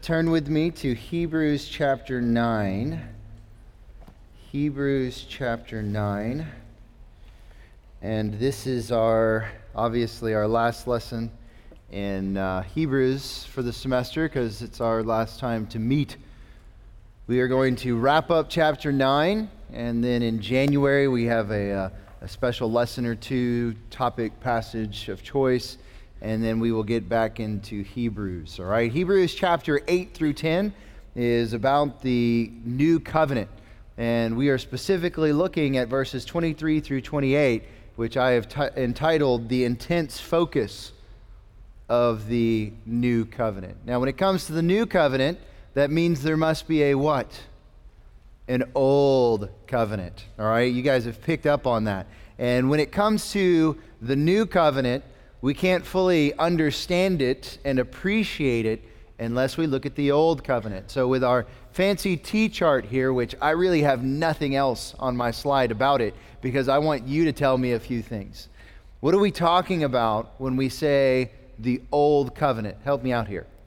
turn with me to Hebrews chapter 9. Hebrews chapter 9. And this is obviously our last lesson in Hebrews for the semester, because it's our last time to meet. We are going to wrap up chapter 9, and then in January we have a special lesson or two, topic, passage of choice, and then we will get back into Hebrews. All right, Hebrews chapter 8 through 10 is about the new covenant, and we are specifically looking at verses 23 through 28, which I have entitled The Intense Focus of the New Covenant. Now, when it comes to the new covenant, that means there must be a what? An old covenant. All right, you guys have picked up on that. And when it comes to the new covenant, we can't fully understand it and appreciate it unless we look at the old covenant. So with our fancy T-chart here, which I really have nothing else on my slide about it, because I want you to tell me a few things. What are we talking about when we say the old covenant? Help me out here.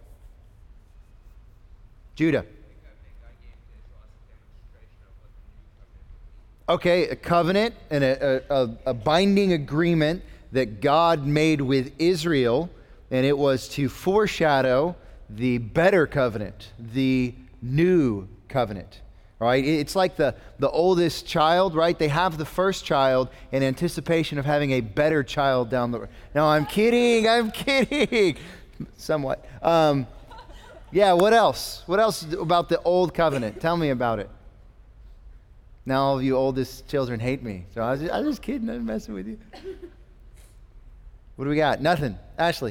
Judah. Okay, a covenant and a binding agreement that God made with Israel, and it was to foreshadow the better covenant, the new covenant. Right? It's like the oldest child, right? They have the first child in anticipation of having a better child down the road. No, I'm kidding. Somewhat. Yeah, what else? What else about the old covenant? Tell me about it. Now all of you oldest children hate me. So I was just kidding. I'm messing with you. What do we got? Nothing. Ashley.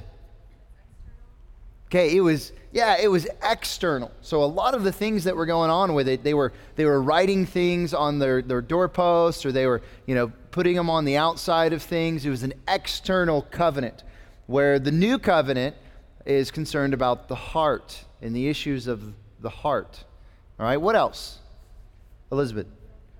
Okay, it was external. So a lot of the things that were going on with it, they were writing things on their doorposts, or they were, putting them on the outside of things. It was an external covenant, where the new covenant is concerned about the heart and the issues of the heart. All right, what else? Elizabeth.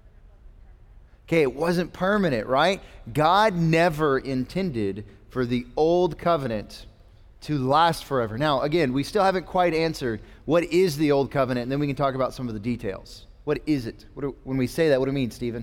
Okay, it wasn't permanent, right? God never intended for the old covenant to last forever. Now, again, we still haven't quite answered what is the old covenant, and then we can talk about some of the details. What is it? When we say that, what do it mean, Stephen?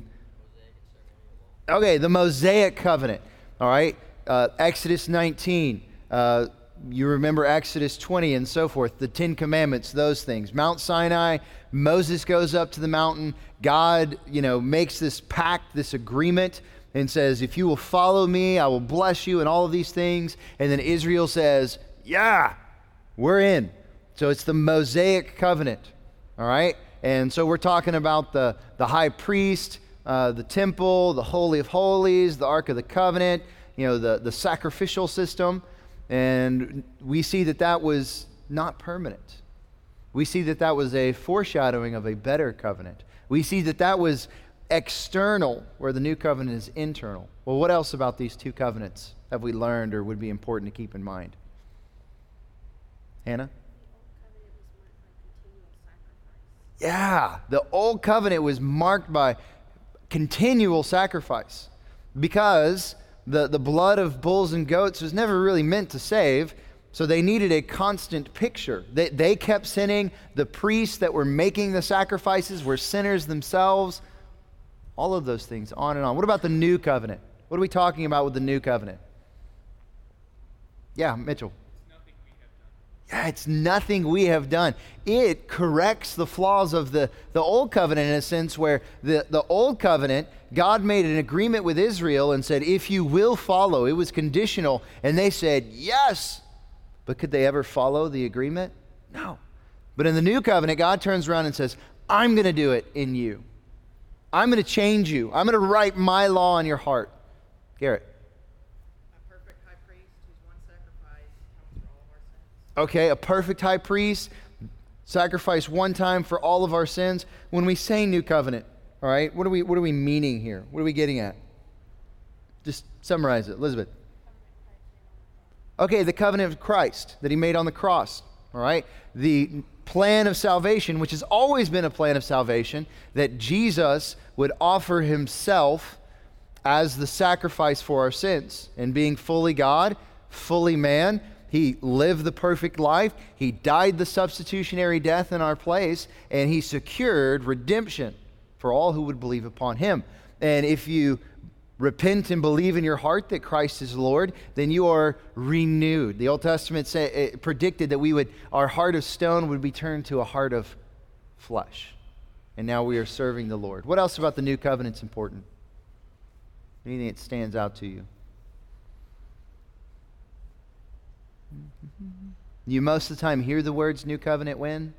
Okay, the Mosaic covenant. All right, Exodus 19. You remember Exodus 20 and so forth, the Ten Commandments, those things. Mount Sinai, Moses goes up to the mountain. God, makes this pact, this agreement, and says, if you will follow me, I will bless you and all of these things. And then Israel says, yeah, we're in. So it's the Mosaic covenant, all right? And so we're talking about the high priest, the temple, the Holy of Holies, the Ark of the Covenant, the sacrificial system. And we see that was not permanent. We see that was a foreshadowing of a better covenant. We see that was external, where the new covenant is internal. Well, what else about these two covenants have we learned or would be important to keep in mind? Hannah? Yeah, the old covenant was marked by continual sacrifice, because the blood of bulls and goats was never really meant to save, so they needed a constant picture. They kept sinning. The priests that were making the sacrifices were sinners themselves. All of those things, on and on. What about the new covenant? What are we talking about with the new covenant? Yeah, Mitchell. It's nothing we have done. It corrects the flaws of the old covenant, in a sense, where the old covenant, God made an agreement with Israel and said, if you will follow, it was conditional, and they said, yes. But could they ever follow the agreement? No. But in the new covenant, God turns around and says, I'm going to do it in you. I'm going to change you. I'm going to write my law on your heart. Garrett. A perfect high priest whose one sacrifice comes for all of our sins. Okay, a perfect high priest, sacrifice one time for all of our sins. When we say new covenant, all right, what are we meaning here? What are we getting at? Just summarize it, Elizabeth. Okay, the covenant of Christ that he made on the cross, all right? The plan of salvation, which has always been a plan of salvation, that Jesus would offer himself as the sacrifice for our sins. And being fully God, fully man, He lived the perfect life. He died the substitutionary death in our place, and he secured redemption for all who would believe upon him. And if you repent and believe in your heart that Christ is Lord, then you are renewed. The Old Testament predicted that our heart of stone would be turned to a heart of flesh. And now we are serving the Lord. What else about the new covenant is important? Anything that stands out to you? You most of the time hear the words new covenant when?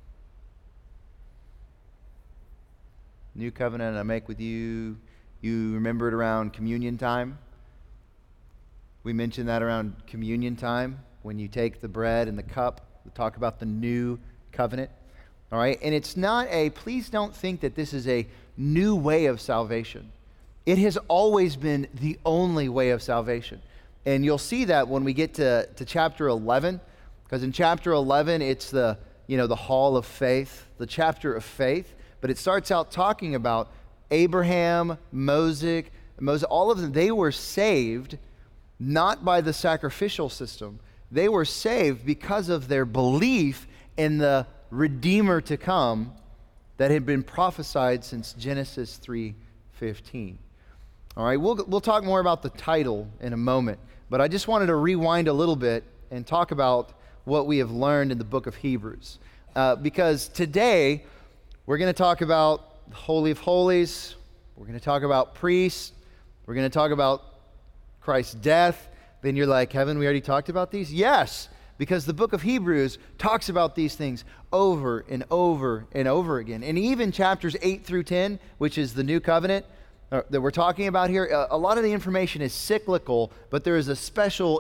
New covenant I make with you. You remember it around communion time. We mention that around communion time when you take the bread and the cup. We talk about the new covenant. All right? And it's not please don't think that this is a new way of salvation. It has always been the only way of salvation. And you'll see that when we get to chapter 11, because in chapter 11, it's the hall of faith, the chapter of faith, but it starts out talking about Abraham, Moses, all of them. They were saved not by the sacrificial system. They were saved because of their belief in the Redeemer to come that had been prophesied since Genesis 3:15. All right, we'll talk more about the title in a moment, but I just wanted to rewind a little bit and talk about what we have learned in the book of Hebrews. Because today, we're going to talk about the Holy of Holies, we're going to talk about priests, we're going to talk about Christ's death. Then you're like, Kevin, we already talked about these? Yes, because the book of Hebrews talks about these things over and over and over again. And even chapters 8 through 10, which is the new covenant, that we're talking about here, a lot of the information is cyclical, but there is a special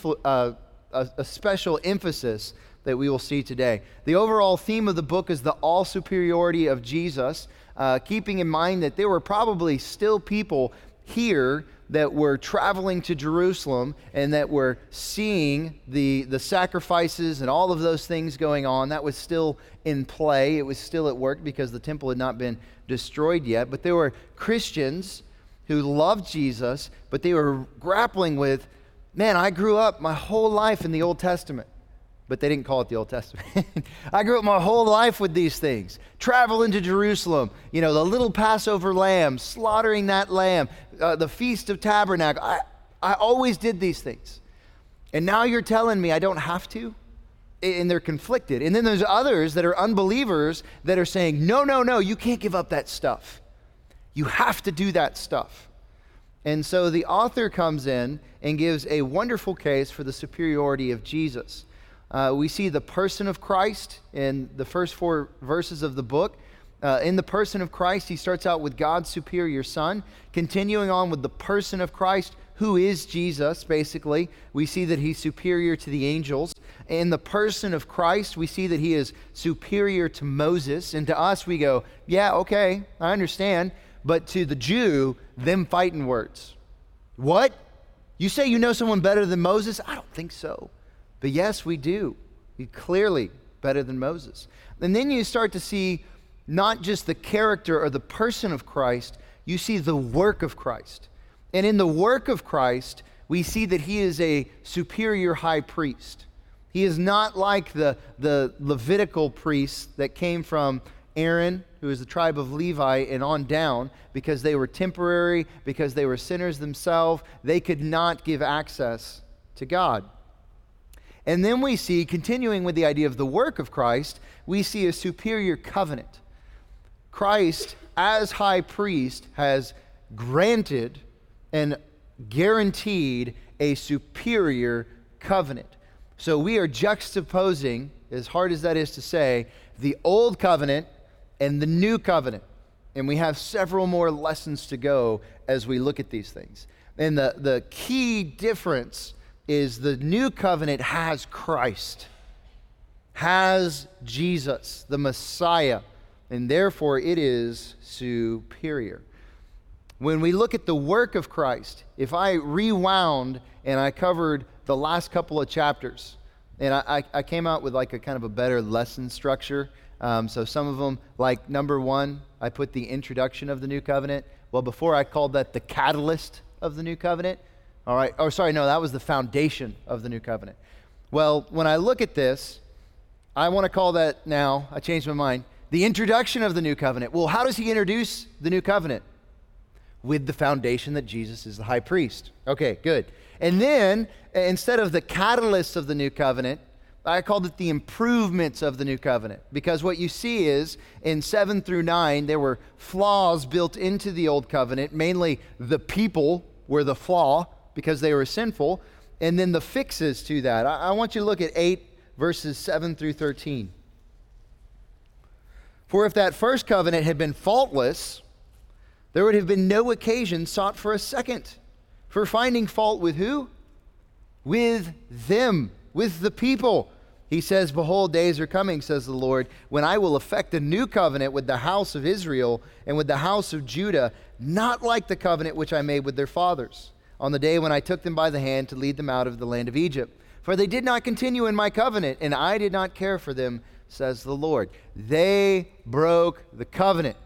emphasis that we will see today. The overall theme of the book is the all superiority of Jesus, keeping in mind that there were probably still people here that were traveling to Jerusalem and that were seeing the sacrifices and all of those things going on. That was still in play. It was still at work because the temple had not been destroyed yet. But there were Christians who loved Jesus, but they were grappling with, man, I grew up my whole life in the Old Testament. But they didn't call it the Old Testament. I grew up my whole life with these things. Traveling to Jerusalem, the little Passover lamb, slaughtering that lamb, the Feast of Tabernacle. I always did these things. And now you're telling me I don't have to? And they're conflicted. And then there's others that are unbelievers that are saying, no, you can't give up that stuff. You have to do that stuff. And so the author comes in and gives a wonderful case for the superiority of Jesus. We see the person of Christ in the first 4 verses of the book. In the person of Christ, he starts out with God's superior Son. Continuing on with the person of Christ, who is Jesus, basically. We see that he's superior to the angels. In the person of Christ, we see that he is superior to Moses. And to us, we go, yeah, okay, I understand. But to the Jew, them fighting words. What? You say you know someone better than Moses? I don't think so. But yes, we do. He's clearly better than Moses. And then you start to see not just the character or the person of Christ, you see the work of Christ. And in the work of Christ, we see that he is a superior high priest. He is not like the Levitical priests that came from Aaron, who is the tribe of Levi, and on down, because they were temporary, because they were sinners themselves. They could not give access to God. And then we see, continuing with the idea of the work of Christ, we see a superior covenant. Christ, as high priest, has granted and guaranteed a superior covenant. So we are juxtaposing, as hard as that is to say, the old covenant and the new covenant. And we have several more lessons to go as we look at these things. And the key difference is the new covenant has Christ, has Jesus, the Messiah, and therefore it is superior. When we look at the work of Christ, if I rewound and I covered the last couple of chapters, and I came out with like a kind of a better lesson structure. So some of them, like number 1, I put the introduction of the new covenant. Well, before I called that the catalyst of the new covenant. All right. Oh, sorry. No, that was the foundation of the new covenant. Well, when I look at this, I want to call that now, I changed my mind, the introduction of the new covenant. Well, how does he introduce the new covenant? With the foundation that Jesus is the high priest. Okay, good. And then, instead of the catalyst of the new covenant, I called it the improvements of the new covenant. Because what you see is, in 7 through 9, there were flaws built into the old covenant. Mainly the people were the flaw because they were sinful. And then the fixes to that. I want you to look at 8 verses 7 through 13. For if that first covenant had been faultless, there would have been no occasion sought for a second. For finding fault with who? With them, with the people. He says, behold, days are coming, says the Lord, when I will effect a new covenant with the house of Israel and with the house of Judah, not like the covenant which I made with their fathers, on the day when I took them by the hand to lead them out of the land of Egypt. For they did not continue in my covenant, and I did not care for them, says the Lord. They broke the covenant.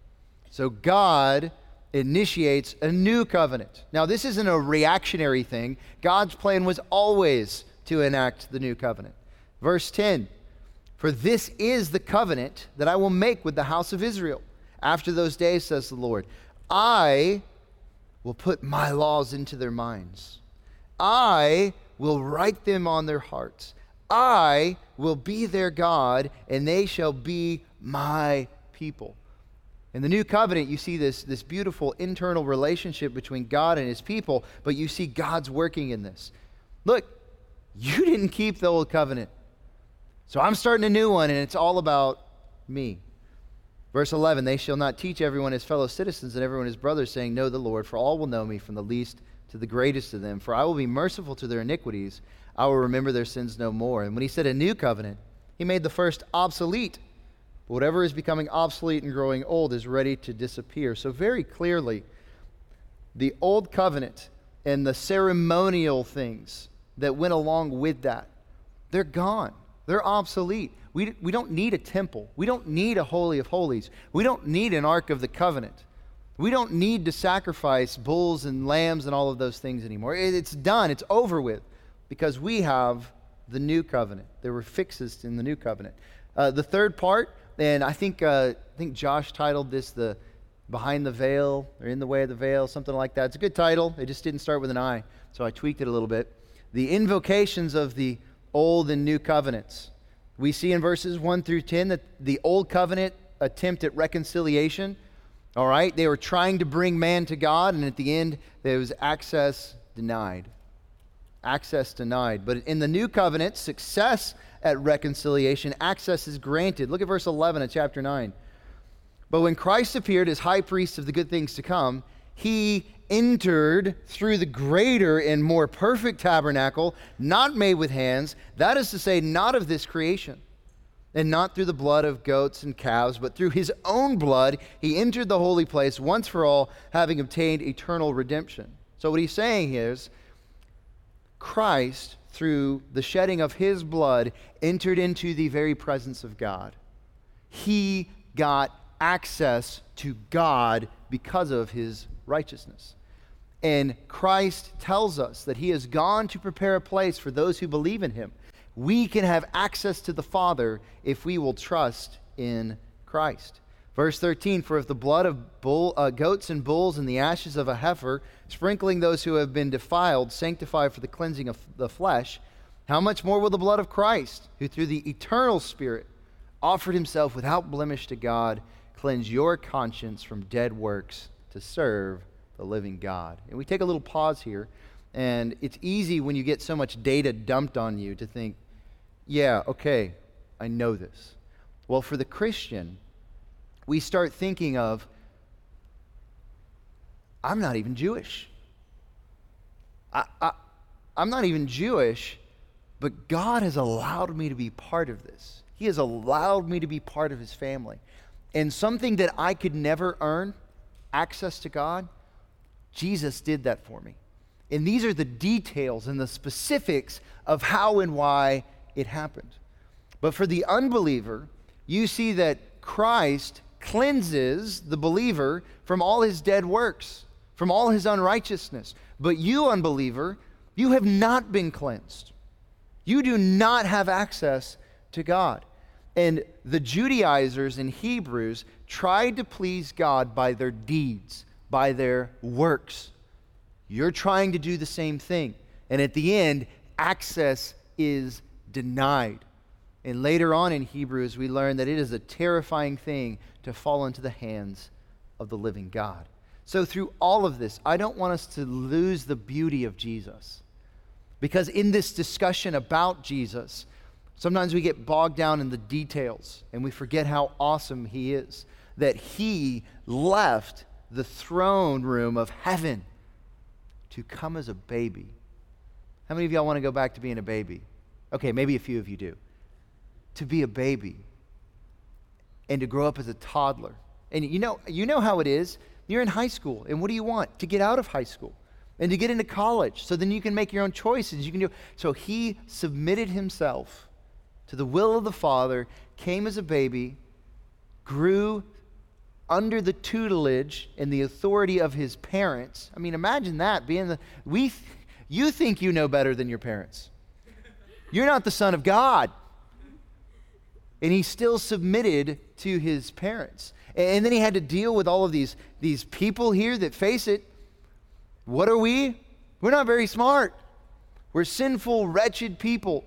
So God initiates a new covenant. Now, this isn't a reactionary thing. God's plan was always to enact the new covenant. Verse 10, for this is the covenant that I will make with the house of Israel. After those days, says the Lord, I will put my laws into their minds. I will write them on their hearts. I will be their God, and they shall be my people. In the new covenant, you see this beautiful internal relationship between God and his people, but you see God's working in this. Look, you didn't keep the old covenant. So I'm starting a new one, and it's all about me. Verse 11, they shall not teach everyone his fellow citizens and everyone his brothers, saying, know the Lord, for all will know me, from the least to the greatest of them. For I will be merciful to their iniquities. I will remember their sins no more. And when he said a new covenant, he made the first obsolete. But whatever is becoming obsolete and growing old is ready to disappear. So very clearly, the old covenant and the ceremonial things that went along with that, they're gone. They're obsolete. We don't need a temple. We don't need a Holy of Holies. We don't need an Ark of the Covenant. We don't need to sacrifice bulls and lambs and all of those things anymore. It's done. It's over with because we have the new covenant. There were fixes in the new covenant. The third part, and I think Josh titled this the Behind the Veil or In the Way of the Veil, something like that. It's a good title. It just didn't start with an I, so I tweaked it a little bit. The invocations of the Old and New Covenants. We see in verses 1 through 10 that the Old Covenant attempt at reconciliation, all right, they were trying to bring man to God, and at the end, there was access denied. Access denied. But in the New Covenant, success at reconciliation, access is granted. Look at verse 11 of chapter 9. But when Christ appeared as high priest of the good things to come, he entered through the greater and more perfect tabernacle, not made with hands, that is to say, not of this creation, and not through the blood of goats and calves, but through his own blood, he entered the holy place once for all, having obtained eternal redemption. So what he's saying is, Christ, through the shedding of his blood, entered into the very presence of God. He got access to God because of his righteousness. And Christ tells us that he has gone to prepare a place for those who believe in him. We can have access to the Father if we will trust in Christ. Verse 13, for if the blood of goats and bulls and the ashes of a heifer, sprinkling those who have been defiled, sanctify for the cleansing of the flesh, how much more will the blood of Christ, who through the eternal Spirit offered himself without blemish to God, cleanse your conscience from dead works to serve the living God. And we take a little pause here, and it's easy when you get so much data dumped on you to think, yeah, okay, I know this. Well, for the Christian, we start thinking of, I'm not even Jewish. I'm not even Jewish, but God has allowed me to be part of this. He has allowed me to be part of his family. And something that I could never earn, access to God, Jesus did that for me. And these are the details and the specifics of how and why it happened. But for the unbeliever, you see that Christ cleanses the believer from all his dead works, from all his unrighteousness. But you, unbeliever, you have not been cleansed. You do not have access to God. And the Judaizers in Hebrews tried to please God by their deeds, by their works. You're trying to do the same thing. And at the end, access is denied. And later on in Hebrews, we learn that it is a terrifying thing to fall into the hands of the living God. So through all of this, I don't want us to lose the beauty of Jesus. Because in this discussion about Jesus, sometimes we get bogged down in the details and we forget how awesome he is. That he left the throne room of heaven to come as a baby. How many of y'all want to go back to being a baby? Okay, maybe a few of you do. To be a baby and to grow up as a toddler. And you know how it is. You're in high school, and what do you want? To get out of high school and to get into college, so then you can make your own choices. You can do. So he submitted himself to the will of the Father, came as a baby, grew under the tutelage and the authority of his parents. I mean, imagine that, you think you know better than your parents. You're not the son of God. And he still submitted to his parents. And then he had to deal with all of these people here that, face it, what are we? We're not very smart. We're sinful, wretched people.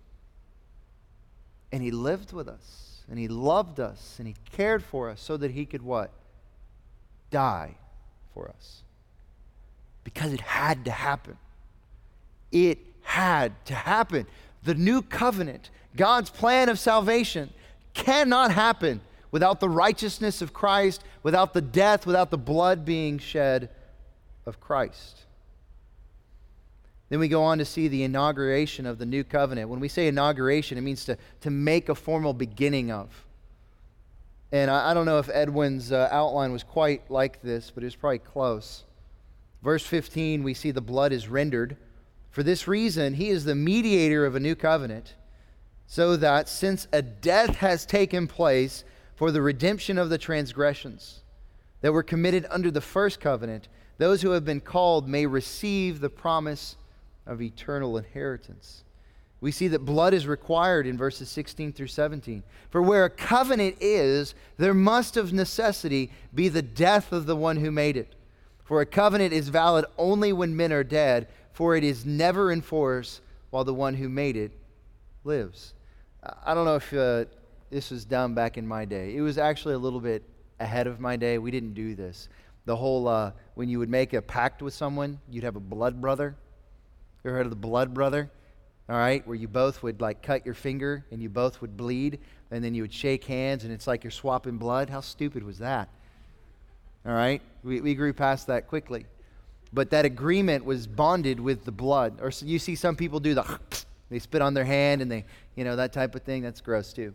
And he lived with us, and he loved us, and he cared for us so that he could what? Die for us. Because it had to happen. It had to happen. The new covenant, God's plan of salvation, cannot happen without the righteousness of Christ, without the death, without the blood being shed of Christ. Then we go on to see the inauguration of the new covenant. When we say inauguration, it means to make a formal beginning of. And I don't know if Edwin's outline was quite like this, but it was probably close. Verse 15, we see the blood is rendered. For this reason, he is the mediator of a new covenant, so that since a death has taken place for the redemption of the transgressions that were committed under the first covenant, those who have been called may receive the promise of eternal inheritance. We see that blood is required in verses 16 through 17. For where a covenant is, there must of necessity be the death of the one who made it. For a covenant is valid only when men are dead, for it is never in force while the one who made it lives. I don't know if this was done back in my day. It was actually a little bit ahead of my day. We didn't do this. The whole, when you would make a pact with someone, you'd have a blood brother. You ever heard of the blood brother? All right, where you both would like cut your finger and you both would bleed, and then you would shake hands and it's like you're swapping blood. How stupid was that? All right, we grew past that quickly. But that agreement was bonded with the blood. Or so you see some people do they spit on their hand and they, that type of thing. That's gross too.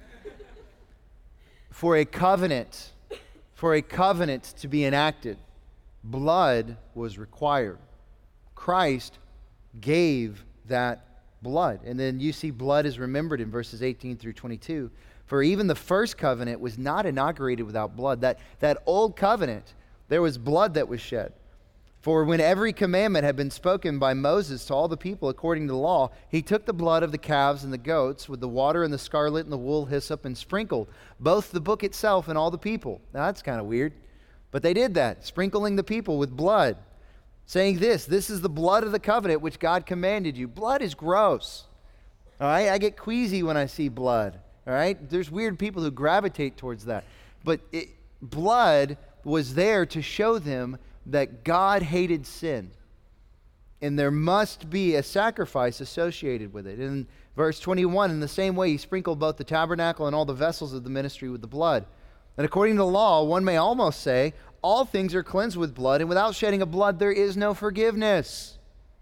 For a covenant to be enacted, blood was required. Christ gave that blood. And then you see blood is remembered in verses 18 through 22. For even the first covenant was not inaugurated without blood. That old covenant, there was blood that was shed. For when every commandment had been spoken by Moses to all the people according to the law, he took the blood of the calves and the goats with the water and the scarlet and the wool hyssop and sprinkled both the book itself and all the people. Now that's kind of weird. But they did that, sprinkling the people with blood, saying this is the blood of the covenant which God commanded you. Blood is gross. All right, I get queasy when I see blood. All right, there's weird people who gravitate towards that. But blood was there to show them that God hated sin. And there must be a sacrifice associated with it. In verse 21, in the same way, he sprinkled both the tabernacle and all the vessels of the ministry with the blood. And according to the law, one may almost say, all things are cleansed with blood, and without shedding of blood, there is no forgiveness.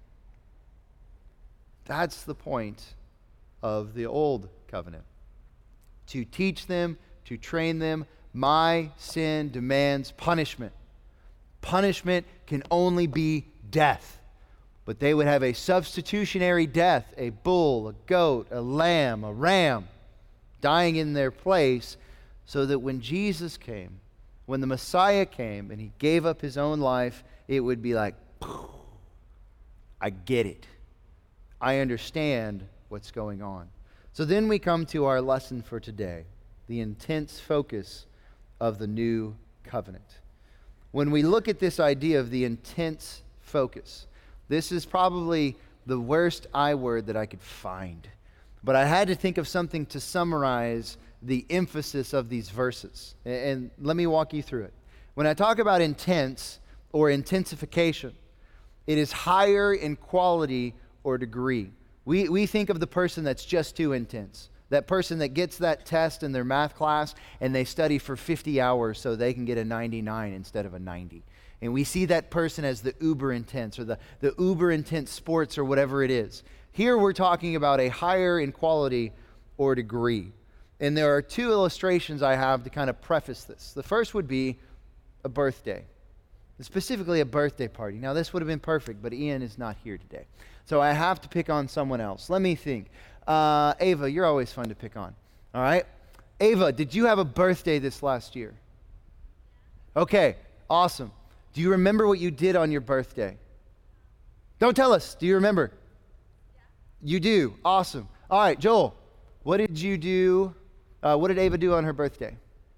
That's the point of the old covenant. To teach them, to train them, my sin demands punishment. Punishment can only be death. But they would have a substitutionary death, a bull, a goat, a lamb, a ram, dying in their place, so that when Jesus came, when the Messiah came and he gave up his own life, it would be like, I get it. I understand what's going on. So then we come to our lesson for today, the intense focus of the new covenant. When we look at this idea of the intense focus, this is probably the worst I word that I could find. But I had to think of something to summarize the emphasis of these verses. And let me walk you through it. When I talk about intense or intensification, it is higher in quality or degree. We think of the person that's just too intense. That person that gets that test in their math class and they study for 50 hours so they can get a 99 instead of a 90. And we see that person as the uber intense or the uber intense sports or whatever it is. Here we're talking about a higher in quality or degree. And there are two illustrations I have to kind of preface this. The first would be a birthday, specifically a birthday party. Now this would have been perfect, but Ian is not here today. So I have to pick on someone else. Let me think. Ava, you're always fun to pick on. All right? Ava, did you have a birthday this last year? Okay, awesome. Do you remember what you did on your birthday? Don't tell us. Do you remember? Yeah. You do. Awesome. All right, Joel, what did you do? What did Ava do on her birthday?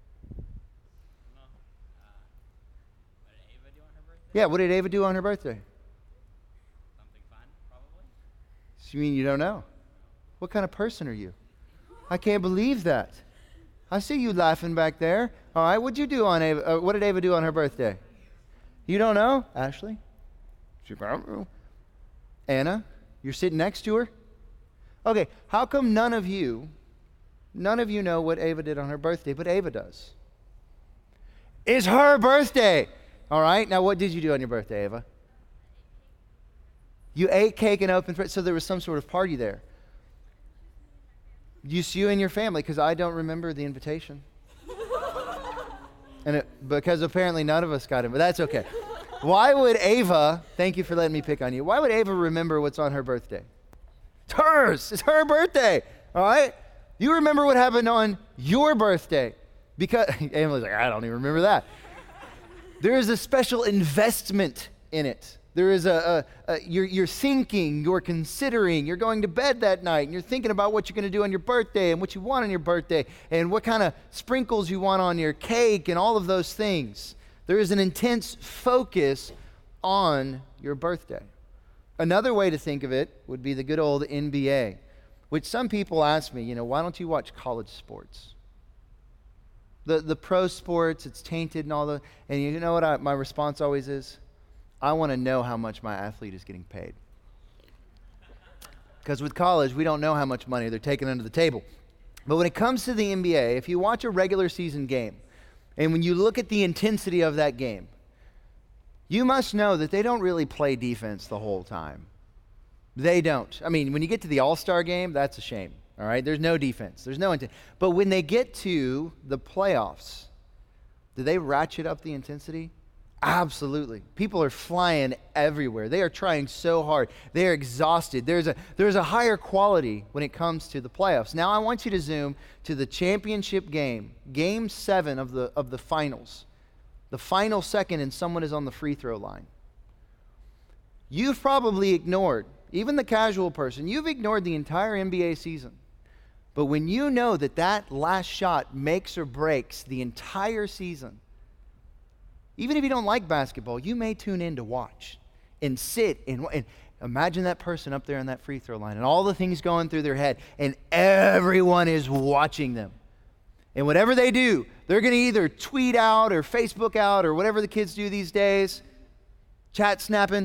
What did Ava do on her birthday? Yeah, what did Ava do on her birthday? Something fun, probably. So you mean you don't know? What kind of person are you? I can't believe that. I see you laughing back there. All right, what'd you do on Ava? What did Ava do on her birthday? You don't know? Ashley? Anna? You're sitting next to her? Okay, how come none of you know what Ava did on her birthday, but Ava does? It's her birthday. All right, now what did you do on your birthday, Ava? You ate cake and opened presents, so there was some sort of party there. Just you and your family, because I don't remember the invitation. Because apparently none of us got it, but that's okay. Why would Ava, thank you for letting me pick on you, why would Ava remember what's on her birthday? It's hers. It's her birthday, all right? You remember what happened on your birthday. Because, Ava's like, I don't even remember that. There is a special investment in it. There is you're thinking, you're considering, you're going to bed that night, and you're thinking about what you're going to do on your birthday and what you want on your birthday and what kind of sprinkles you want on your cake and all of those things. There is an intense focus on your birthday. Another way to think of it would be the good old NBA, which some people ask me, why don't you watch college sports? The pro sports, it's tainted and all the, and you know what my response always is? I want to know how much my athlete is getting paid. Because with college, we don't know how much money they're taking under the table. But when it comes to the NBA, if you watch a regular season game, and when you look at the intensity of that game, you must know that they don't really play defense the whole time. They don't. I mean, when you get to the All-Star game, that's a shame. All right? There's no defense. There's no intent. But when they get to the playoffs, do they ratchet up the intensity? Absolutely. People are flying everywhere. They are trying so hard. They are exhausted. There's a higher quality when it comes to the playoffs. Now I want you to zoom to the championship game, Game 7 of the finals. The final second and someone is on the free throw line. You've probably ignored, even the casual person, you've ignored the entire NBA season. But when you know that last shot makes or breaks the entire season, even if you don't like basketball, you may tune in to watch and sit and imagine that person up there on that free throw line and all the things going through their head, and everyone is watching them. And whatever they do, they're going to either tweet out or Facebook out or whatever the kids do these days, chat snapping.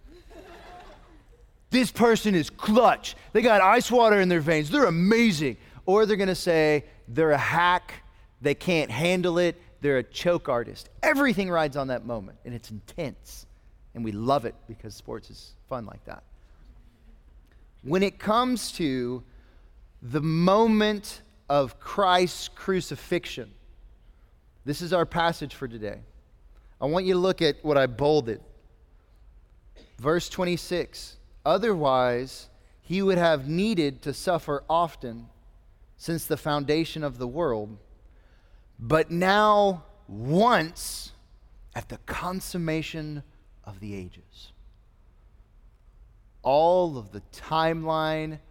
This person is clutch. They got ice water in their veins. They're amazing. Or they're going to say they're a hack. They can't handle it. They're a choke artist. Everything rides on that moment, and it's intense. And we love it because sports is fun like that. When it comes to the moment of Christ's crucifixion, this is our passage for today. I want you to look at what I bolded. Verse 26. Otherwise, he would have needed to suffer often since the foundation of the world. But now, once, at the consummation of the ages. All of the timeline,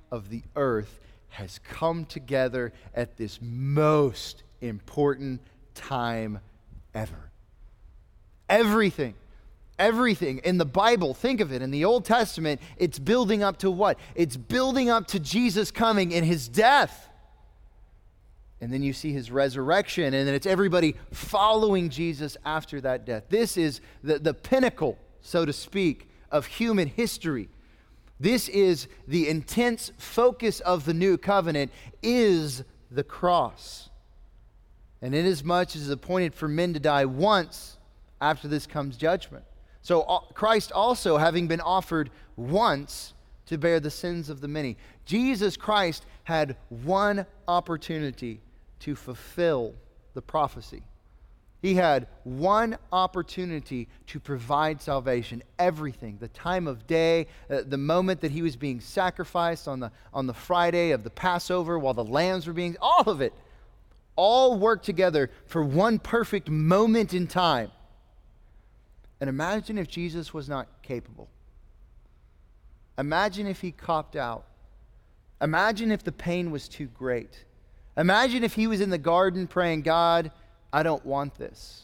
of the earth has come together at this most important time ever. Everything in the Bible, think of it, in the Old Testament, it's building up to what? It's building up to Jesus coming and his death. And then you see his resurrection, and then it's everybody following Jesus after that death. This is the pinnacle, so to speak, of human history. This is the intense focus of the new covenant, is the cross. And inasmuch as it is appointed for men to die once, after this comes judgment. So Christ also, having been offered once to bear the sins of the many, Jesus Christ had one opportunity to fulfill the prophecy. He had one opportunity to provide salvation. Everything, the time of day, the moment that he was being sacrificed on the Friday of the Passover while the lambs were being, all of it, all worked together for one perfect moment in time. And imagine if Jesus was not capable. Imagine if he copped out. Imagine if the pain was too great. Imagine if he was in the garden praying, God, I don't want this.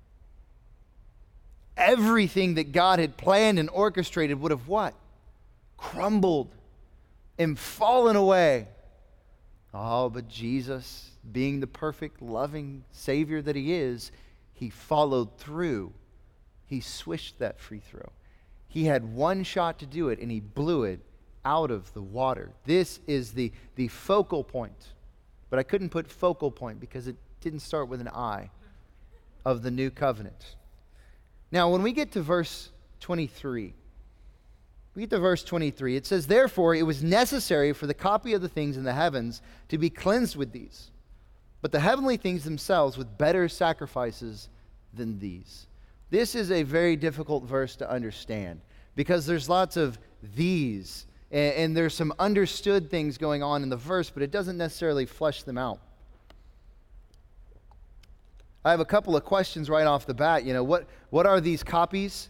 Everything that God had planned and orchestrated would have what? Crumbled and fallen away. Oh, but Jesus, being the perfect, loving Savior that he is, he followed through. He swished that free throw. He had one shot to do it, and he blew it out of the water. This is the focal point. But I couldn't put focal point because it didn't start with an I, of the new covenant. Now, when we get to verse 23, it says, therefore, it was necessary for the copy of the things in the heavens to be cleansed with these, but the heavenly things themselves with better sacrifices than these. This is a very difficult verse to understand because there's lots of these, and there's some understood things going on in the verse, but it doesn't necessarily flesh them out. I have a couple of questions right off the bat. What are these copies?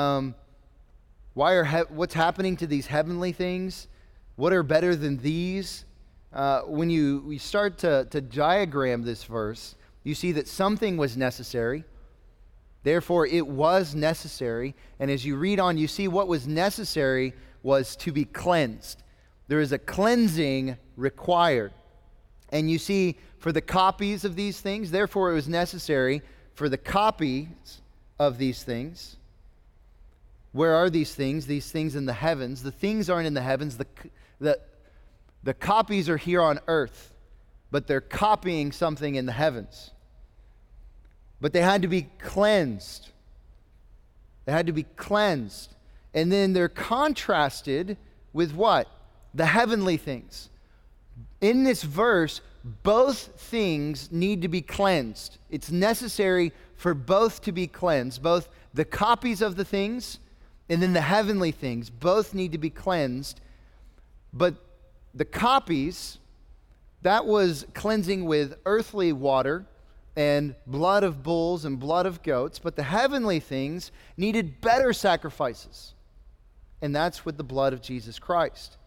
What's happening to these heavenly things? What are better than these? When we start to diagram this verse, you see that something was necessary. Therefore, it was necessary. And as you read on, you see what was necessary was to be cleansed. There is a cleansing required. And you see, for the copies of these things, therefore it was necessary for the copies of these things. Where are these things? These things in the heavens. The things aren't in the heavens. The copies are here on earth, but they're copying something in the heavens. But they had to be cleansed. They had to be cleansed. And then they're contrasted with what? The heavenly things. In this verse, both things need to be cleansed. It's necessary for both to be cleansed. Both the copies of the things and then the heavenly things. Both need to be cleansed. But the copies, that was cleansing with earthly water and blood of bulls and blood of goats, but the heavenly things needed better sacrifices. And that's with the blood of Jesus Christ.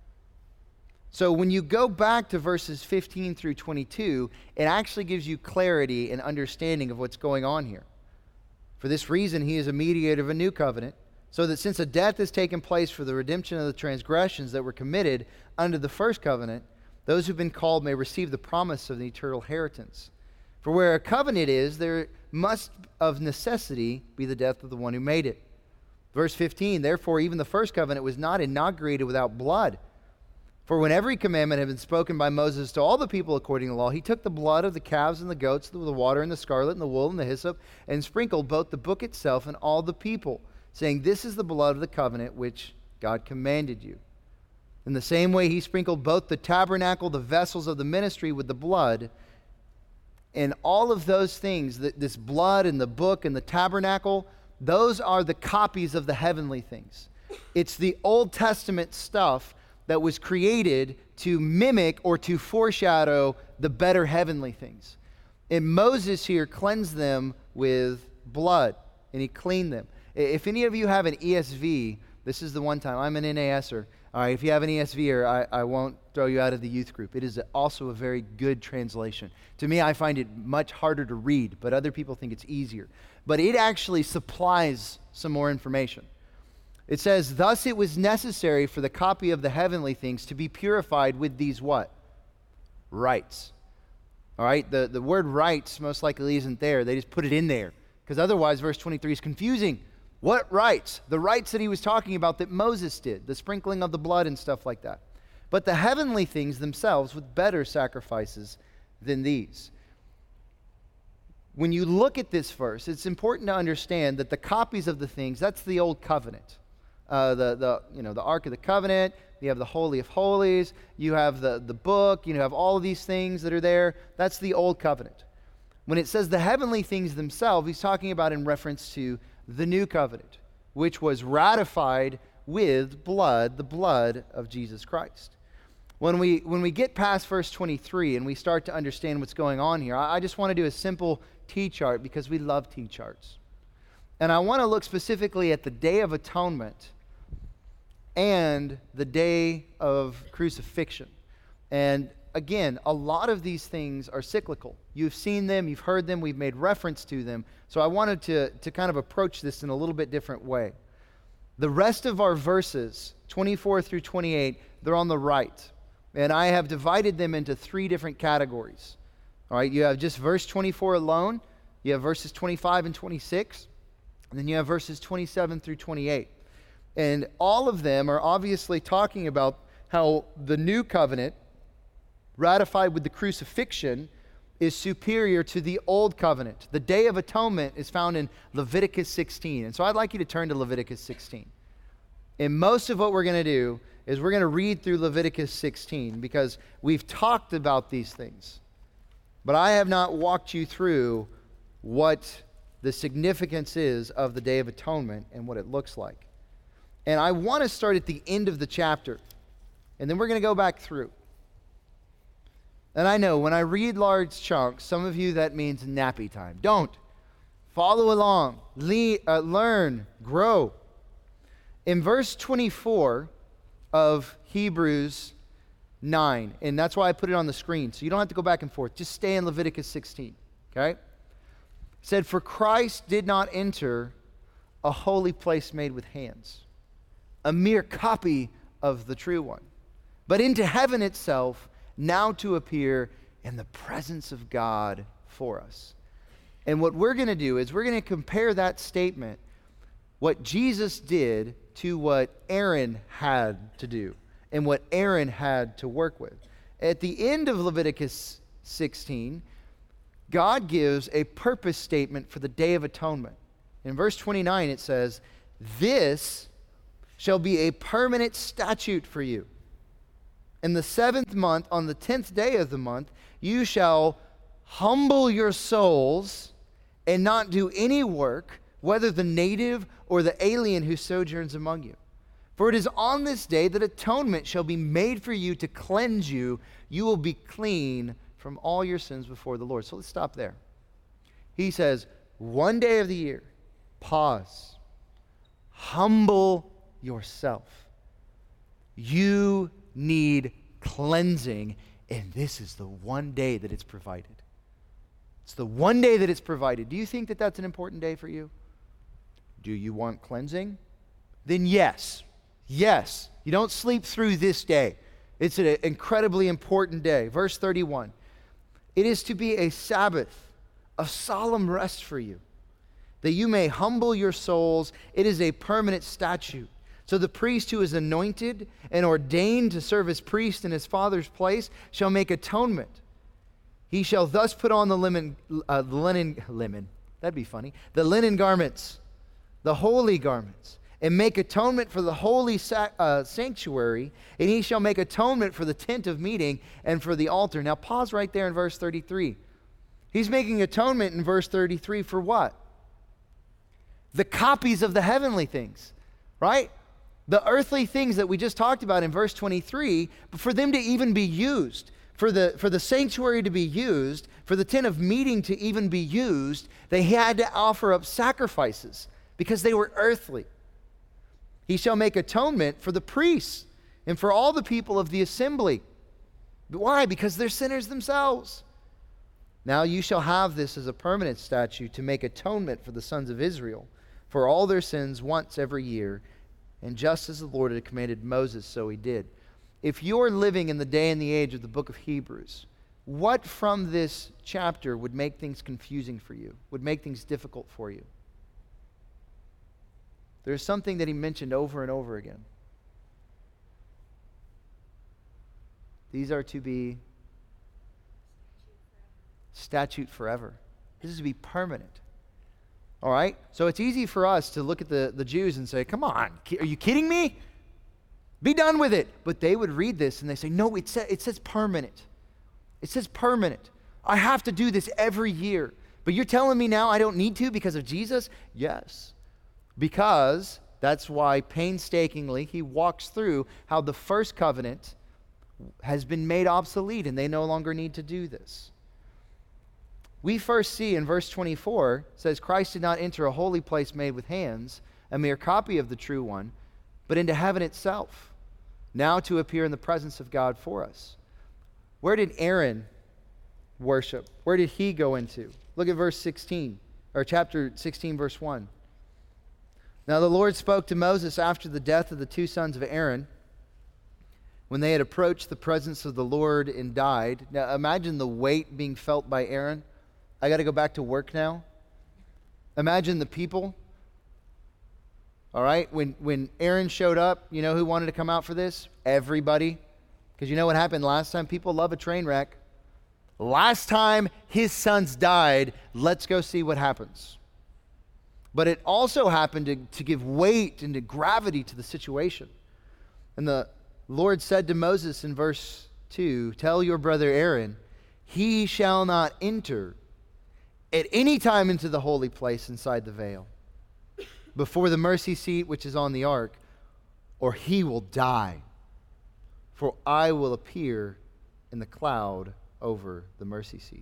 So when you go back to verses 15 through 22, it actually gives you clarity and understanding of what's going on here. For this reason, he is a mediator of a new covenant, so that since a death has taken place for the redemption of the transgressions that were committed under the first covenant, those who've been called may receive the promise of the eternal inheritance. For where a covenant is, there must of necessity be the death of the one who made it. Verse 15, therefore even the first covenant was not inaugurated without blood. For when every commandment had been spoken by Moses to all the people according to the law, he took the blood of the calves and the goats, the water and the scarlet and the wool and the hyssop, and sprinkled both the book itself and all the people, saying, this is the blood of the covenant which God commanded you. In the same way he sprinkled both the tabernacle, the vessels of the ministry with the blood. And all of those things, this blood and the book and the tabernacle, those are the copies of the heavenly things. It's the Old Testament stuff that was created to mimic or to foreshadow the better heavenly things. And Moses here cleansed them with blood, and he cleaned them. If any of you have an ESV, this is the one time, I'm an NASer, All right, if you have an ESV, or I won't throw you out of the youth group. It is also a very good translation. To me, I find it much harder to read, but other people think it's easier. But it actually supplies some more information. It says, thus it was necessary for the copy of the heavenly things to be purified with these what? Rites. All right, the word rites most likely isn't there. They just put it in there, because otherwise verse 23 is confusing. What rites? The rites that he was talking about that Moses did, the sprinkling of the blood and stuff like that. But the heavenly things themselves with better sacrifices than these. When you look at this verse, it's important to understand that the copies of the things, that's the old covenant. The Ark of the Covenant, you have the Holy of Holies, you have the book, you have all of these things that are there. That's the old covenant. When it says the heavenly things themselves, he's talking about in reference to the new covenant, which was ratified with blood, the blood of Jesus Christ. When we get past verse 23 and we start to understand what's going on here, I just want to do a simple T-chart because we love T-charts. And I want to look specifically at the Day of Atonement and the day of crucifixion. And again, a lot of these things are cyclical. You've seen them, you've heard them, we've made reference to them. So I wanted to kind of approach this in a little bit different way. The rest of our verses, 24 through 28, they're on the right. And I have divided them into three different categories. All right, you have just verse 24 alone, you have verses 25 and 26, and then you have verses 27 through 28. And all of them are obviously talking about how the new covenant, ratified with the crucifixion, is superior to the old covenant. The Day of Atonement is found in Leviticus 16. And so I'd like you to turn to Leviticus 16. And most of what we're going to do is we're going to read through Leviticus 16 because we've talked about these things. But I have not walked you through what the significance is of the Day of Atonement and what it looks like. And I want to start at the end of the chapter, and then we're going to go back through. And I know when I read large chunks, some of you that means nappy time. Don't. Follow along. Learn. Grow. In verse 24 of Hebrews 9, and that's why I put it on the screen, so you don't have to go back and forth. Just stay in Leviticus 16, okay? It said, for Christ did not enter a holy place made with hands, a mere copy of the true one, but into heaven itself, now to appear in the presence of God for us. And what we're going to do is we're going to compare that statement, what Jesus did, to what Aaron had to do and what Aaron had to work with. At the end of Leviticus 16, God gives a purpose statement for the Day of Atonement. In verse 29 it says, this shall be a permanent statute for you. In the 7th month, on the 10th day of the month, you shall humble your souls and not do any work, whether the native or the alien who sojourns among you. For it is on this day that atonement shall be made for you to cleanse you. You will be clean from all your sins before the Lord. So let's stop there. He says, one day of the year, pause, humble yourself. You need cleansing, and this is the one day that it's provided. It's the one day that it's provided. Do you think that that's an important day for you? Do you want cleansing? Then yes. Yes. You don't sleep through this day. It's an incredibly important day. Verse 31. It is to be a Sabbath, a solemn rest for you, that you may humble your souls. It is a permanent statute. So the priest who is anointed and ordained to serve as priest in his father's place shall make atonement. He shall thus put on the linen, that'd be funny, the linen garments, the holy garments, and make atonement for the holy sanctuary, and he shall make atonement for the tent of meeting and for the altar. Now pause right there in verse 33. He's making atonement in verse 33 for what? The copies of the heavenly things, right? The earthly things that we just talked about in verse 23, but for them to even be used, for the sanctuary to be used, for the tent of meeting to even be used, they had to offer up sacrifices because they were earthly. He shall make atonement for the priests and for all the people of the assembly. Why? Because they're sinners themselves. Now you shall have this as a permanent statute to make atonement for the sons of Israel for all their sins once every year, and just as the Lord had commanded Moses, so he did. If you're living in the day and the age of the book of Hebrews, what from this chapter would make things confusing for you, would make things difficult for you? There's something that he mentioned over and over again. These are to be statute forever. This is to be permanent. All right? So it's easy for us to look at the Jews and say, come on, are you kidding me? Be done with it. But they would read this and they say, no, it says permanent. It says permanent. I have to do this every year. But you're telling me now I don't need to because of Jesus? Yes. Because that's why painstakingly he walks through how the first covenant has been made obsolete and they no longer need to do this. We first see in verse 24, it says, Christ did not enter a holy place made with hands, a mere copy of the true one, but into heaven itself, now to appear in the presence of God for us. Where did Aaron worship? Where did he go into? Look at verse 16, or chapter 16, verse 1. Now the Lord spoke to Moses after the death of the two sons of Aaron, when they had approached the presence of the Lord and died. Now imagine the weight being felt by Aaron. I got to go back to work now. Imagine the people. All right, when Aaron showed up, you know who wanted to come out for this? Everybody. Because you know what happened last time? People love a train wreck. Last time his sons died, let's go see what happens. But it also happened to give weight and to gravity to the situation. And the Lord said to Moses in verse 2, tell your brother Aaron, he shall not enter at any time into the holy place inside the veil, before the mercy seat which is on the ark, or he will die. For I will appear in the cloud over the mercy seat.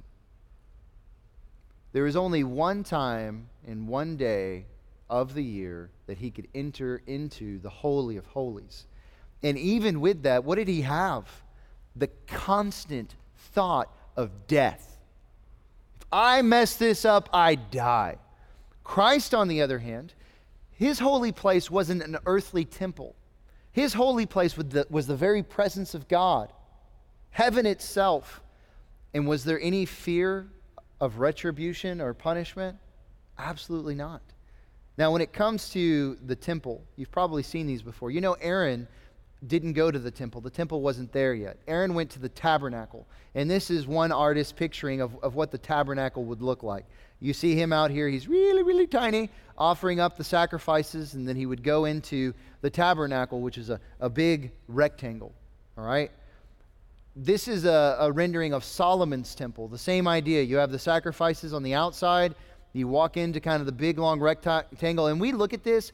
There is only one time in one day of the year that he could enter into the Holy of Holies. And even with that, what did he have? The constant thought of death. If I mess this up, I die. Christ, on the other hand, his holy place wasn't an earthly temple. His holy place was the very presence of God, heaven itself. And was there any fear of retribution or punishment? Absolutely not. Now, when it comes to the temple, you've probably seen these before. You know, Aaron didn't go to the temple. The temple wasn't there yet. Aaron went to the tabernacle. And this is one artist picturing of what the tabernacle would look like. You see him out here. He's really, really tiny, offering up the sacrifices. And then he would go into the tabernacle, which is a big rectangle. All right? This is a rendering of Solomon's temple. The same idea. You have the sacrifices on the outside. You walk into kind of the big, long rectangle. And we look at this.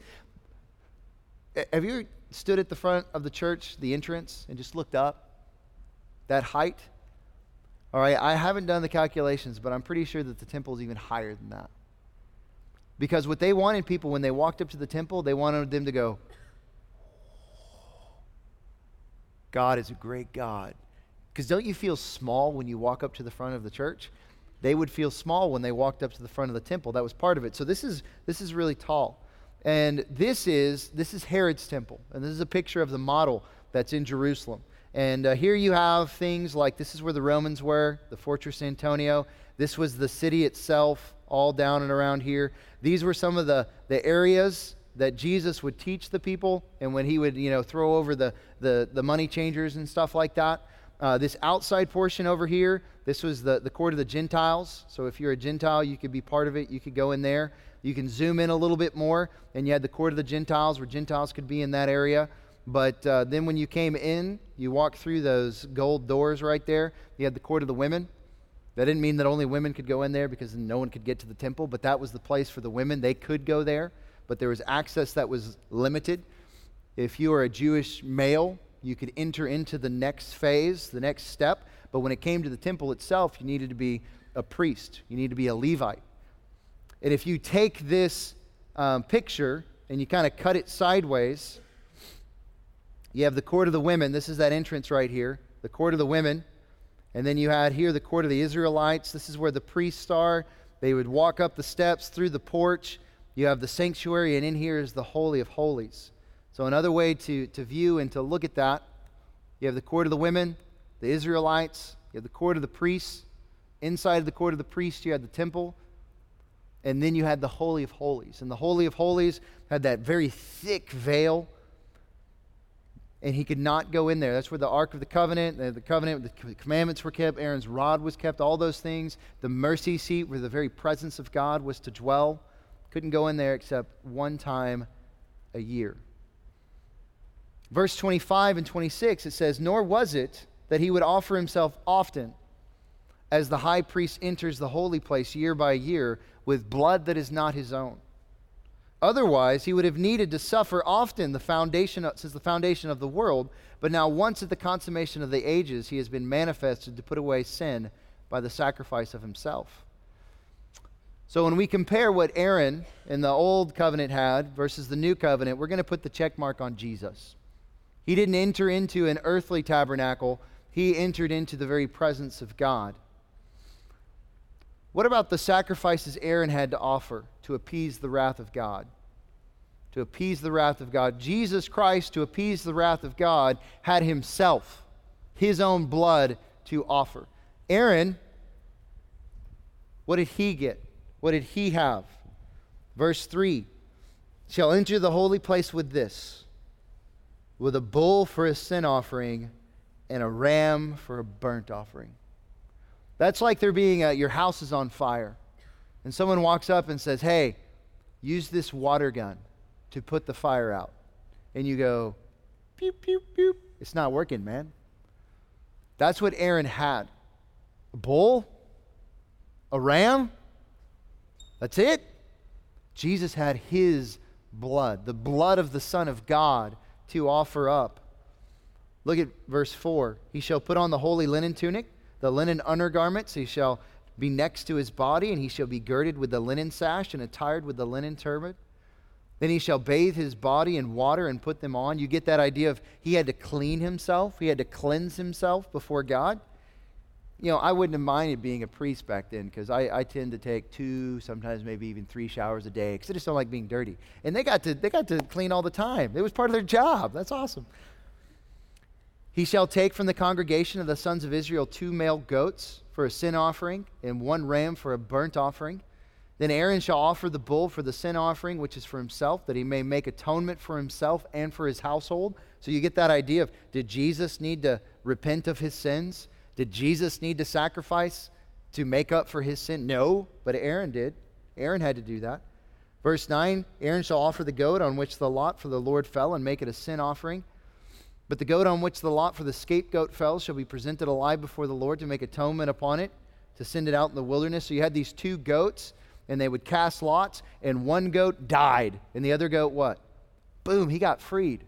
Have you stood at the front of the church, the entrance, and just looked up? That height? All right, I haven't done the calculations, but I'm pretty sure that the temple is even higher than that. Because what they wanted people, when they walked up to the temple, they wanted them to go, God is a great God. Because don't you feel small when you walk up to the front of the church? They would feel small when they walked up to the front of the temple. That was part of it. So this is really tall. And this is Herod's temple. And this is a picture of the model that's in Jerusalem. And here you have things like, this is where the Romans were, the Fortress Antonio. This was the city itself, all down and around here. These were some of the areas that Jesus would teach the people, and when he would, throw over the money changers and stuff like that. This outside portion over here, this was the court of the Gentiles. So if you're a Gentile, you could be part of it. You could go in there. You can zoom in a little bit more, and you had the court of the Gentiles, where Gentiles could be in that area. But then when you came in, you walked through those gold doors right there. You had the court of the women. That didn't mean that only women could go in there, because no one could get to the temple, but that was the place for the women. They could go there, but there was access that was limited. If you were a Jewish male, you could enter into the next phase, the next step. But when it came to the temple itself, you needed to be a priest. You needed to be a Levite. And if you take this picture and you kind of cut it sideways, You have the court of the women. This is that entrance right here, the court of the women. And then you had here the court of the Israelites. This is where the priests are. They would walk up the steps through the porch. You have the sanctuary, and in here is the Holy of Holies. So another way to view and to look at that, you have the court of the women, the Israelites. You have the court of the priests. Inside of the court of the priests, you had the temple. And then you had the Holy of Holies. And the Holy of Holies had that very thick veil. And he could not go in there. That's where the Ark of the Covenant, the commandments were kept, Aaron's rod was kept, all those things. The mercy seat where the very presence of God was to dwell. Couldn't go in there except one time a year. Verse 25 and 26, it says, "Nor was it that he would offer himself often, as the high priest enters the holy place year by year, with blood that is not his own. Otherwise, he would have needed to suffer often since the foundation of the world. But now once at the consummation of the ages, he has been manifested to put away sin by the sacrifice of himself." So when we compare what Aaron in the old covenant had versus the new covenant, we're going to put the check mark on Jesus. He didn't enter into an earthly tabernacle. He entered into the very presence of God. What about the sacrifices Aaron had to offer to appease the wrath of God? To appease the wrath of God. Jesus Christ, to appease the wrath of God, had himself, his own blood to offer. Aaron, what did he get? What did he have? Verse 3, "Shall enter the holy place with this, with a bull for a sin offering and a ram for a burnt offering." That's like there being your house is on fire, and someone walks up and says, "Hey, use this water gun to put the fire out." And you go, "Pew, pew, pew." It's not working, man. That's what Aaron had. A bull? A ram? That's it. Jesus had his blood, the blood of the Son of God, to offer up. Look at verse 4. "He shall put on the holy linen tunic, the linen undergarments he shall be next to his body, and he shall be girded with the linen sash and attired with the linen turban. Then he shall bathe his body in water and put them on." You get that idea of he had to clean himself. He had to cleanse himself before God. You know, I wouldn't have minded being a priest back then, because I tend to take 2, sometimes maybe even 3 showers a day, because I just don't like being dirty. And they got to clean all the time. It was part of their job. That's awesome. "He shall take from the congregation of the sons of Israel 2 male goats for a sin offering and 1 ram for a burnt offering. Then Aaron shall offer the bull for the sin offering, which is for himself, that he may make atonement for himself and for his household." So you get that idea of, did Jesus need to repent of his sins? Did Jesus need to sacrifice to make up for his sin? No, but Aaron did. Aaron had to do that. Verse 9, "Aaron shall offer the goat on which the lot for the Lord fell and make it a sin offering. But the goat on which the lot for the scapegoat fell shall be presented alive before the Lord to make atonement upon it, to send it out in the wilderness." So you had these 2 goats, and they would cast lots, and one goat died. And the other goat what? Boom, he got freed.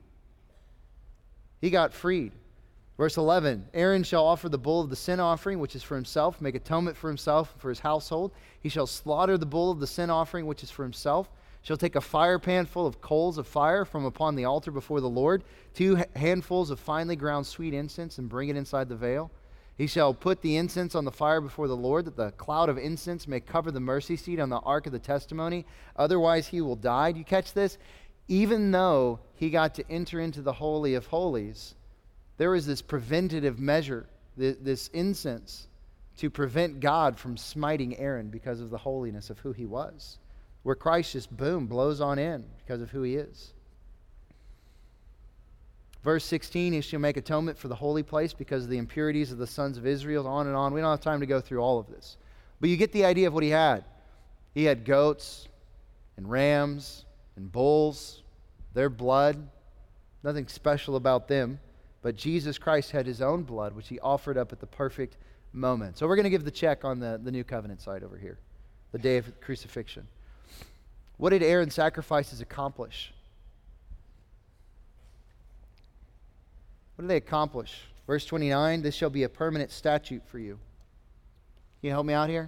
He got freed. Verse 11, "Aaron shall offer the bull of the sin offering, which is for himself, make atonement for himself and for his household. He shall slaughter the bull of the sin offering, which is for himself. Shall take a fire pan full of coals of fire from upon the altar before the Lord, 2 handfuls of finely ground sweet incense, and bring it inside the veil. He shall put the incense on the fire before the Lord, that the cloud of incense may cover the mercy seat on the ark of the testimony. Otherwise he will die." Do you catch this? Even though he got to enter into the Holy of Holies, there was this preventative measure, this incense, to prevent God from smiting Aaron because of the holiness of who he was. Where Christ just, boom, blows on in because of who he is. Verse 16, "He shall make atonement for the holy place because of the impurities of the sons of Israel," on and on. We don't have time to go through all of this. But you get the idea of what he had. He had goats and rams and bulls, their blood, nothing special about them. But Jesus Christ had his own blood, which he offered up at the perfect moment. So we're going to give the check on the new covenant side over here, the day of crucifixion. What did Aaron's sacrifices accomplish? What did they accomplish? Verse 29, "This shall be a permanent statute for you." Can you help me out here?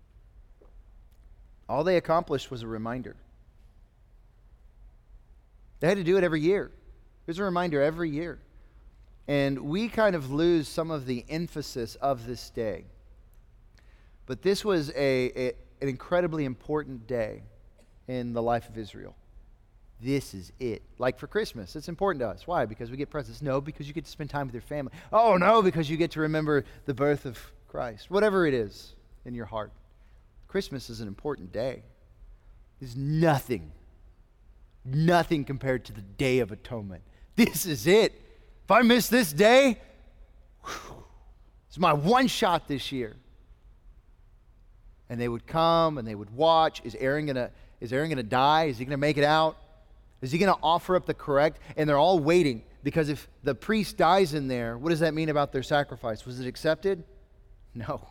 All they accomplished was a reminder. They had to do it every year. There's a reminder every year. And we kind of lose some of the emphasis of this day. But this was an incredibly important day in the life of Israel. This is it. Like for Christmas, it's important to us. Why? Because we get presents? No, because you get to spend time with your family. Oh, no, because you get to remember the birth of Christ. Whatever it is in your heart. Christmas is an important day. It's nothing compared to the Day of Atonement. This is it. If I miss this day, it's my one shot this year. And they would come and they would watch. Is Aaron gonna die? Is he gonna make it out? Is he gonna offer up the correct? And they're all waiting, because if the priest dies in there, what does that mean about their sacrifice? Was it accepted? No.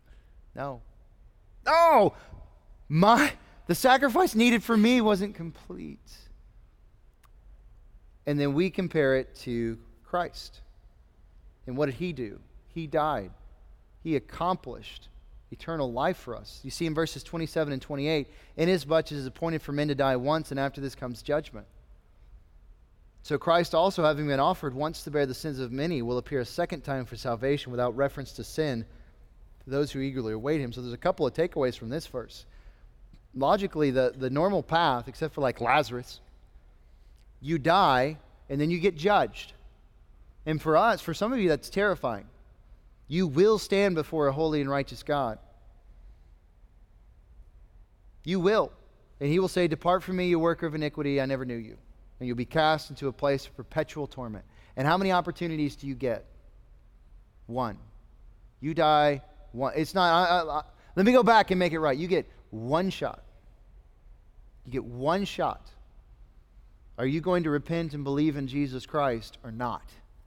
Oh, the sacrifice needed for me wasn't complete. And then we compare it to Christ. And what did he do? He died. He accomplished eternal life for us. You see in verses 27 and 28, inasmuch as it is appointed for men to die once, and after this comes judgment. So Christ also, having been offered once to bear the sins of many, will appear a second time for salvation without reference to sin to those who eagerly await him. So there's a couple of takeaways from this verse. Logically, the normal path, except for like Lazarus, you die and then you get judged. And for us, for some of you, that's terrifying. You will stand before a holy and righteous God. You will. And he will say, "Depart from me, you worker of iniquity, I never knew you." And you'll be cast into a place of perpetual torment. And how many opportunities do you get? One. You die one. It's not, let me go back and make it right. You get one shot. You get one shot. Are you going to repent and believe in Jesus Christ or not?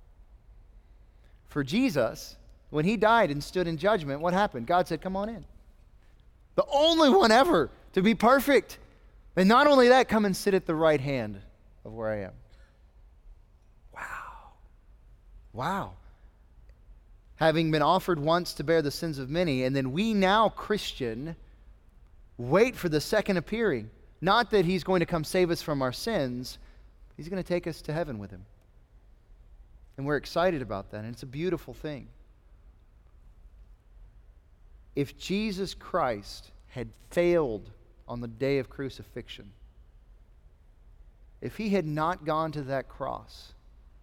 For Jesus, when he died and stood in judgment, what happened? God said, "Come on in." The only one ever to be perfect. And not only that, come and sit at the right hand of where I am. Wow. Having been offered once to bear the sins of many, and then we now, Christian, wait for the second appearing. Not that he's going to come save us from our sins. He's going to take us to heaven with him. And we're excited about that, and it's a beautiful thing. If Jesus Christ had failed on the day of crucifixion, if he had not gone to that cross,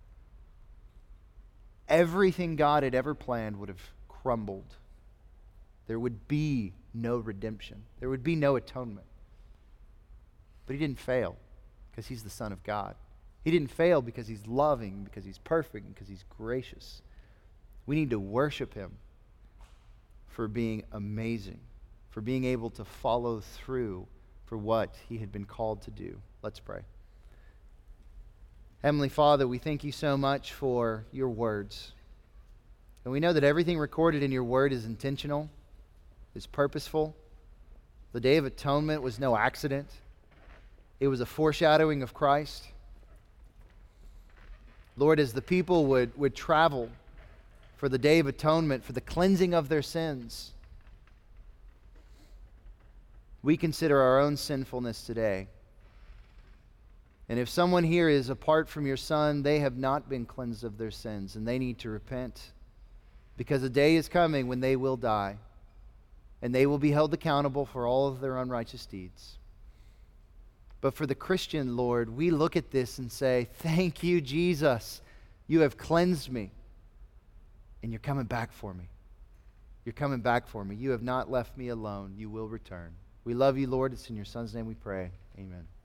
everything God had ever planned would have crumbled. There would be no redemption. There would be no atonement. But he didn't fail because he's the Son of God. He didn't fail because he's loving, because he's perfect, and because he's gracious. We need to worship him for being amazing, for being able to follow through for what he had been called to do. Let's pray. Heavenly Father, we thank you so much for your words. And we know that everything recorded in your word is intentional, is purposeful. The Day of Atonement was no accident. It was a foreshadowing of Christ. Lord, as the people would travel for the Day of Atonement, for the cleansing of their sins, we consider our own sinfulness today. And if someone here is apart from your Son, they have not been cleansed of their sins, and they need to repent, because a day is coming when they will die, and they will be held accountable for all of their unrighteous deeds. But for the Christian, Lord, we look at this and say, "Thank you, Jesus. You have cleansed me, and you're coming back for me. You're coming back for me. You have not left me alone. You will return." We love you, Lord. It's in your Son's name we pray. Amen.